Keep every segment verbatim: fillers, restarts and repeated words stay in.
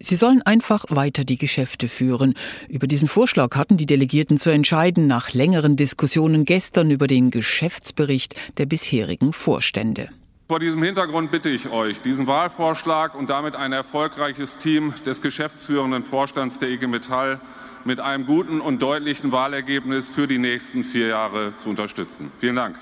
Sie sollen einfach weiter die Geschäfte führen. Über diesen Vorschlag hatten die Delegierten zu entscheiden nach längeren Diskussionen gestern über den Geschäftsbericht der bisherigen Vorstände. Vor diesem Hintergrund bitte ich euch, diesen Wahlvorschlag und damit ein erfolgreiches Team des geschäftsführenden Vorstands der I G Metall mit einem guten und deutlichen Wahlergebnis für die nächsten vier Jahre zu unterstützen. Vielen Dank.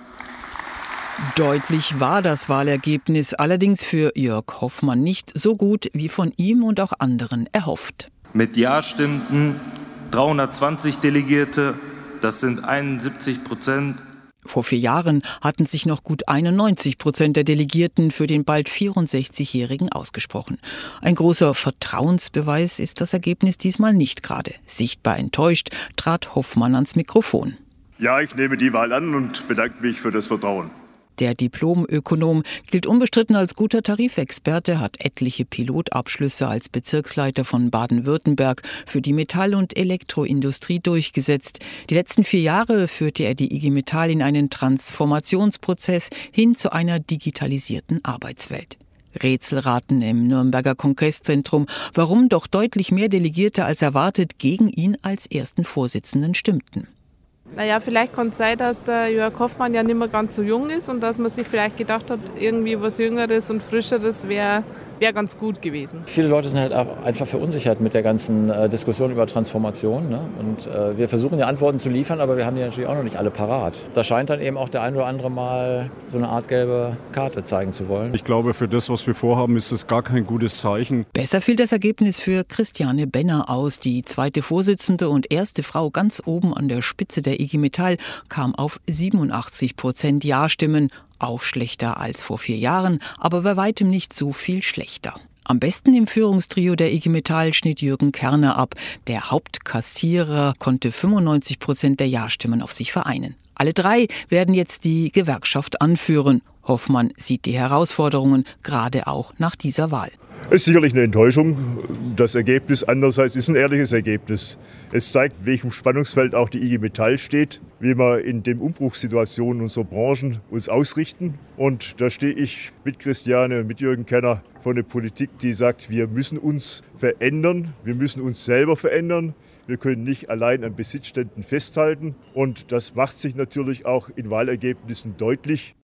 Deutlich war das Wahlergebnis allerdings für Jörg Hoffmann nicht so gut wie von ihm und auch anderen erhofft. Mit Ja stimmten dreihundertzwanzig Delegierte, das sind einundsiebzig Prozent. Vor vier Jahren hatten sich noch gut einundneunzig Prozent der Delegierten für den bald vierundsechzigjährigen ausgesprochen. Ein großer Vertrauensbeweis ist das Ergebnis diesmal nicht gerade. Sichtbar enttäuscht trat Hoffmann ans Mikrofon. Ja, ich nehme die Wahl an und bedanke mich für das Vertrauen. Der Diplomökonom gilt unbestritten als guter Tarifexperte, hat etliche Pilotabschlüsse als Bezirksleiter von Baden-Württemberg für die Metall- und Elektroindustrie durchgesetzt. Die letzten vier Jahre führte er die I G Metall in einen Transformationsprozess hin zu einer digitalisierten Arbeitswelt. Rätselraten im Nürnberger Kongresszentrum, warum doch deutlich mehr Delegierte als erwartet gegen ihn als ersten Vorsitzenden stimmten. Naja, vielleicht kann es sein, dass der Jörg Hoffmann ja nicht mehr ganz so jung ist und dass man sich vielleicht gedacht hat, irgendwie was Jüngeres und Frischeres wäre wär ganz gut gewesen. Viele Leute sind halt auch einfach verunsichert mit der ganzen äh, Diskussion über Transformation. Ne? Und äh, wir versuchen ja Antworten zu liefern, aber wir haben die natürlich auch noch nicht alle parat. Da scheint dann eben auch der ein oder andere mal so eine Art gelbe Karte zeigen zu wollen. Ich glaube, für das, was wir vorhaben, ist es gar kein gutes Zeichen. Besser fiel das Ergebnis für Christiane Benner aus. Die zweite Vorsitzende und erste Frau ganz oben an der Spitze der I G Metall kam auf siebenundachtzig Prozent Ja-Stimmen. Auch schlechter als vor vier Jahren, aber bei weitem nicht so viel schlechter. Am besten im Führungstrio der I G Metall schnitt Jürgen Kerner ab. Der Hauptkassierer konnte fünfundneunzig Prozent der Ja-Stimmen auf sich vereinen. Alle drei werden jetzt die Gewerkschaft anführen. Hoffmann sieht die Herausforderungen, gerade auch nach dieser Wahl. Es ist sicherlich eine Enttäuschung. Das Ergebnis andererseits ist ein ehrliches Ergebnis. Es zeigt, welchem Spannungsfeld auch die I G Metall steht, wie wir in den Umbruchssituationen unserer Branchen uns ausrichten. Und da stehe ich mit Christiane und mit Jürgen Kerner vor einer Politik, die sagt, wir müssen uns verändern, wir müssen uns selber verändern. Wir können nicht allein an Besitzständen festhalten. Und das macht sich natürlich auch in Wahlergebnissen deutlich.